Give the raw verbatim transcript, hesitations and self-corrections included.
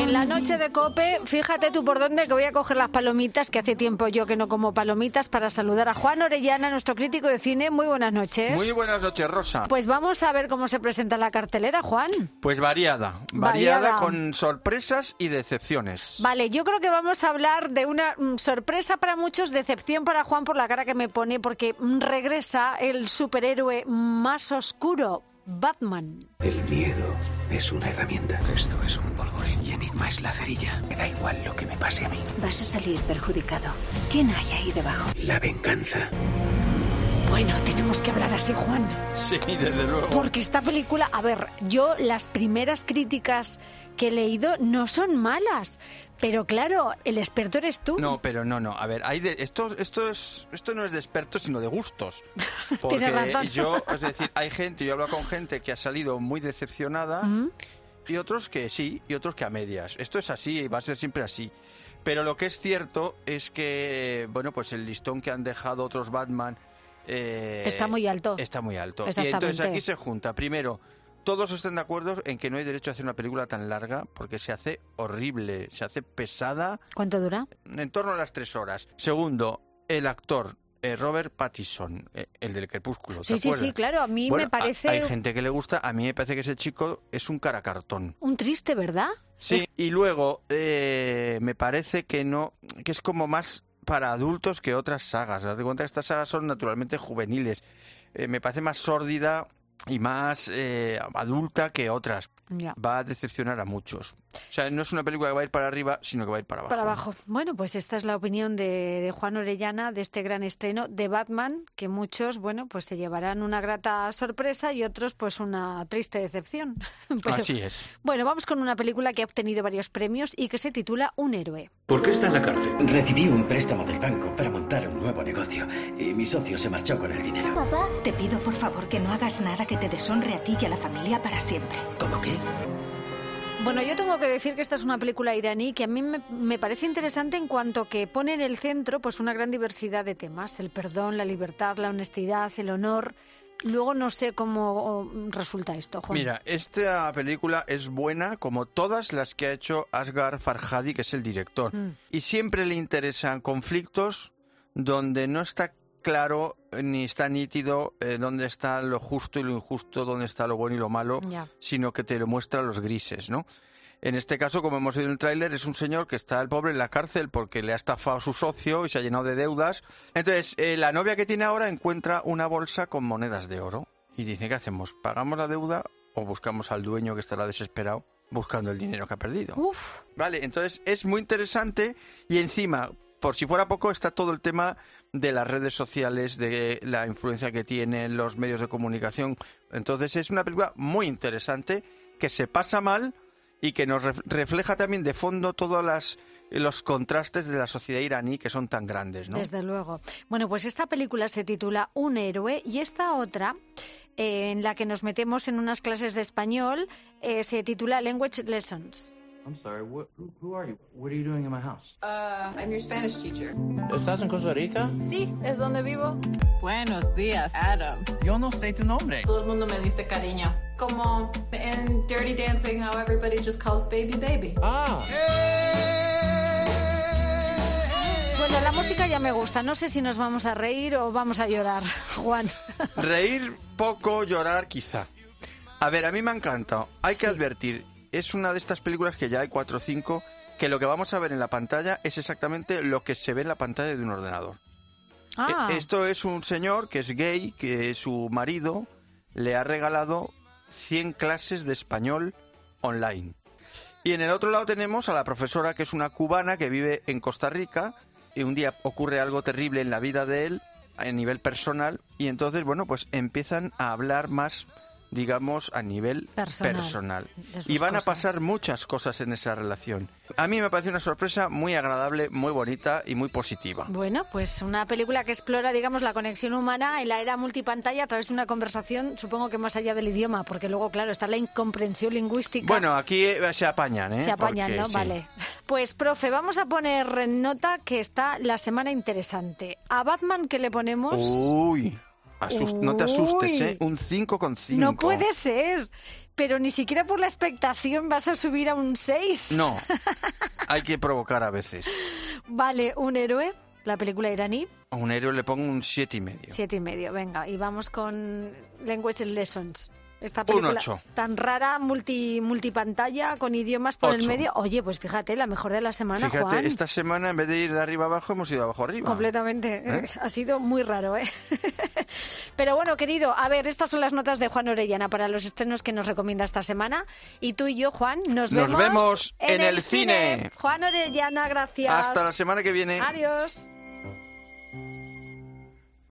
En la noche de COPE, fíjate tú por dónde que voy a coger las palomitas, que hace tiempo yo que no como palomitas, para saludar a Juan Orellana, nuestro crítico de cine. Muy buenas noches. Muy buenas noches, Rosa. Pues vamos a ver cómo se presenta la cartelera, Juan. Pues variada, variada, Variada. con sorpresas y decepciones. Vale, yo creo que vamos a hablar de una mm, sorpresa para muchos, decepción para Juan por la cara que me pone, porque mm, regresa el superhéroe más oscuro, Batman. El miedo es una herramienta. Esto es un polvorín y Enigma es la cerilla. Me da igual lo que me pase a mí. Vas a salir perjudicado. ¿Quién hay ahí debajo? La venganza. Bueno, tenemos que hablar así, Juan. Sí, desde luego. Porque esta película, a ver, yo las primeras críticas que he leído no son malas, pero claro, el experto eres tú. No, pero no, no. A ver, hay de, esto, esto es, esto no es de expertos, sino de gustos. Porque Tienes razón. yo, es decir, hay gente, yo hablo con gente que ha salido muy decepcionada ¿Mm? y otros que sí, y otros que a medias. Esto es así y va a ser siempre así. Pero lo que es cierto es que, bueno, pues el listón que han dejado otros Batman Eh, Está muy alto. Está muy alto. Y Exactamente. entonces aquí se junta, primero, todos están de acuerdo en que no hay derecho a hacer una película tan larga porque se hace horrible, se hace pesada, ¿Cuánto dura? en torno a las tres horas. Segundo, el actor eh, Robert Pattinson, eh, el del Crepúsculo, ¿te Sí, sí, acuerdas? sí, claro, a mí Bueno, me parece a- hay gente que le gusta, a mí me parece que ese chico es un cara cartón. un triste, ¿verdad? Sí, y luego eh, me parece que no, que es como más para adultos que otras sagas. Date cuenta que estas sagas son naturalmente juveniles. Eh, me parece más sórdida y más eh, adulta que otras. Ya. Va a decepcionar a muchos. O sea, no es una película que va a ir para arriba, sino que va a ir para abajo. Para abajo. Bueno, pues esta es la opinión de, de Juan Orellana de este gran estreno de Batman, que muchos, bueno, pues se llevarán una grata sorpresa y otros, pues una triste decepción. Pero, Así es. bueno, vamos con una película que ha obtenido varios premios y que se titula Un héroe. ¿Por qué está en la cárcel? Recibí un préstamo del banco para montar un nuevo negocio y mi socio se marchó con el dinero. Papá, te pido por favor que no hagas nada que te deshonre a ti y a la familia para siempre. ¿Cómo qué? Bueno, yo tengo que decir que esta es una película iraní que a mí me, me parece interesante en cuanto que pone en el centro pues una gran diversidad de temas, el perdón, la libertad, la honestidad, el honor. Luego no sé cómo resulta esto, Juan. Mira, esta película es buena como todas las que ha hecho Asghar Farhadi, que es el director. Mm. Y siempre le interesan conflictos donde no está claro ni está nítido eh, dónde está lo justo y lo injusto, dónde está lo bueno y lo malo, Ya. sino que te lo muestra los grises, ¿no? En este caso, como hemos oído en el tráiler, es un señor que está el pobre en la cárcel porque le ha estafado a su socio y se ha llenado de deudas. Entonces, eh, la novia que tiene ahora encuentra una bolsa con monedas de oro y dice, ¿qué hacemos? ¿Pagamos la deuda o buscamos al dueño que estará desesperado buscando el dinero que ha perdido? Uf, Vale, entonces es muy interesante y encima, por si fuera poco, está todo el tema de las redes sociales, de la influencia que tienen los medios de comunicación. Entonces es una película muy interesante que se pasa mal y que nos ref- refleja también de fondo todos las, los contrastes de la sociedad iraní que son tan grandes, ¿no? desde luego. Bueno, pues esta película se titula Un héroe y esta otra, eh, en la que nos metemos en unas clases de español, eh, se titula Language Lessons. I'm sorry, what, who, who are you? What are you doing in my house? Uh, I'm your Spanish teacher. ¿Estás en Costa Rica? Sí, es donde vivo. Buenos días, Adam. Yo no sé tu nombre. Todo el mundo me dice cariño. Como en Dirty Dancing, how everybody just calls baby baby. Ah. Bueno, la música ya me gusta. No sé si nos vamos a reír o vamos a llorar, Juan. Reír poco, llorar quizá. A ver, a mí me ha encantado. Hay que Sí. advertir, es una de estas películas que ya hay cuatro o cinco, que lo que vamos a ver en la pantalla es exactamente lo que se ve en la pantalla de un ordenador. Ah, Eh, Esto es un señor que es gay, que su marido le ha regalado cien clases de español online. Y en el otro lado tenemos a la profesora, que es una cubana que vive en Costa Rica, y un día ocurre algo terrible en la vida de él, a nivel personal, y entonces, bueno, pues empiezan a hablar más, digamos, a nivel Personal, personal. de sus Y van a cosas. pasar muchas cosas en esa relación. A mí me parece una sorpresa muy agradable, muy bonita y muy positiva. bueno, pues una película que explora, digamos, la conexión humana en la era multipantalla a través de una conversación, supongo que más allá del idioma, porque luego, claro, está la incomprensión lingüística. Bueno, aquí eh, se apañan, ¿eh? Se apañan, Porque, ¿no? sí. Vale. Pues, profe, vamos a poner en nota que está la semana interesante. ¿A Batman qué le ponemos? Uy, Asust- no te asustes, ¿eh? Un cinco coma cinco. No puede ser. Pero ni siquiera por la expectación vas a subir a un seis. No, hay que provocar a veces. Vale, un héroe, la película iraní. A un héroe le pongo un siete y medio. Siete y medio, venga. Y vamos con Language Lessons. Esta película Un ocho. tan rara, multi, multipantalla, con idiomas por Ocho. el medio. Oye, pues fíjate, la mejor de la semana, Fíjate, Juan. esta semana en vez de ir de arriba abajo hemos ido abajo arriba. Completamente. ¿Eh? Ha sido muy raro, ¿eh? Pero bueno, querido, a ver, estas son las notas de Juan Orellana para los estrenos que nos recomienda esta semana. Y tú y yo, Juan, nos, Nos vemos en el cine. Juan Orellana, gracias. Hasta la semana que viene. Adiós.